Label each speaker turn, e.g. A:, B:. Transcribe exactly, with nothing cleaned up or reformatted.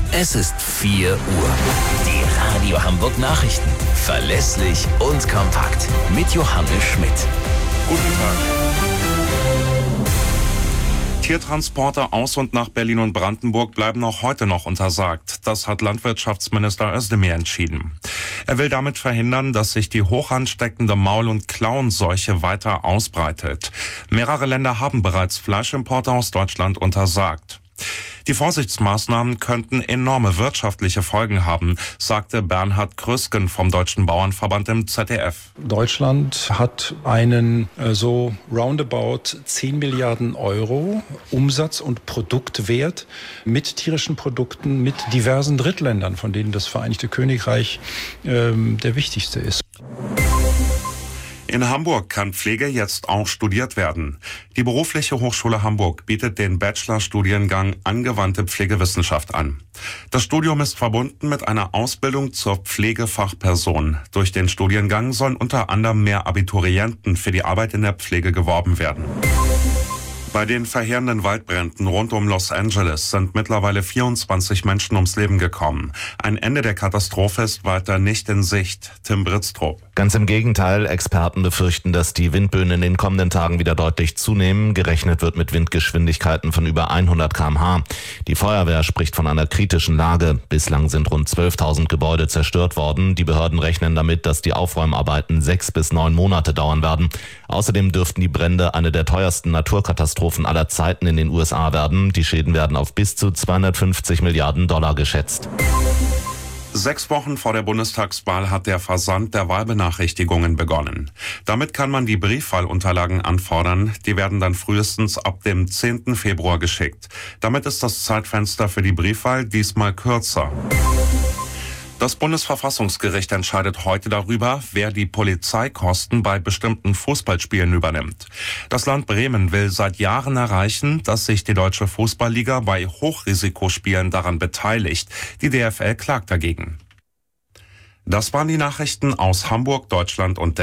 A: Es ist vier Uhr. Die Radio Hamburg Nachrichten. Verlässlich und kompakt. Mit Johannes Schmidt.
B: Guten Tag. Tiertransporte aus und nach Berlin und Brandenburg bleiben auch heute noch untersagt. Das hat Landwirtschaftsminister Özdemir entschieden. Er will damit verhindern, dass sich die hoch ansteckende Maul- und Klauenseuche weiter ausbreitet. Mehrere Länder haben bereits Fleischimporte aus Deutschland untersagt. Die Vorsichtsmaßnahmen könnten enorme wirtschaftliche Folgen haben, sagte Bernhard Krüsken vom Deutschen Bauernverband im Z D F.
C: Deutschland hat einen äh, so roundabout zehn Milliarden Euro Umsatz- und Produktwert mit tierischen Produkten, mit diversen Drittländern, von denen das Vereinigte Königreich äh, der wichtigste ist.
B: In Hamburg kann Pflege jetzt auch studiert werden. Die Berufliche Hochschule Hamburg bietet den Bachelorstudiengang Angewandte Pflegewissenschaft an. Das Studium ist verbunden mit einer Ausbildung zur Pflegefachperson. Durch den Studiengang sollen unter anderem mehr Abiturienten für die Arbeit in der Pflege geworben werden. Bei den verheerenden Waldbränden rund um Los Angeles sind mittlerweile vierundzwanzig Menschen ums Leben gekommen. Ein Ende der Katastrophe ist weiter nicht in Sicht. Tim Britztrup.
D: Ganz im Gegenteil, Experten befürchten, dass die Windböen in den kommenden Tagen wieder deutlich zunehmen. Gerechnet wird mit Windgeschwindigkeiten von über hundert Kilometer pro Stunde. Die Feuerwehr spricht von einer kritischen Lage. Bislang sind rund zwölftausend Gebäude zerstört worden. Die Behörden rechnen damit, dass die Aufräumarbeiten sechs bis neun Monate dauern werden. Außerdem dürften die Brände eine der teuersten Naturkatastrophen aller Zeiten in den U S A werden. Die Schäden werden auf bis zu zweihundertfünfzig Milliarden Dollar geschätzt.
B: Sechs Wochen vor der Bundestagswahl hat der Versand der Wahlbenachrichtigungen begonnen. Damit kann man die Briefwahlunterlagen anfordern. Die werden dann frühestens ab dem zehnten Februar geschickt. Damit ist das Zeitfenster für die Briefwahl diesmal kürzer. Das Bundesverfassungsgericht entscheidet heute darüber, wer die Polizeikosten bei bestimmten Fußballspielen übernimmt. Das Land Bremen will seit Jahren erreichen, dass sich die Deutsche Fußballliga bei Hochrisikospielen daran beteiligt. Die D F L klagt dagegen. Das waren die Nachrichten aus Hamburg, Deutschland und der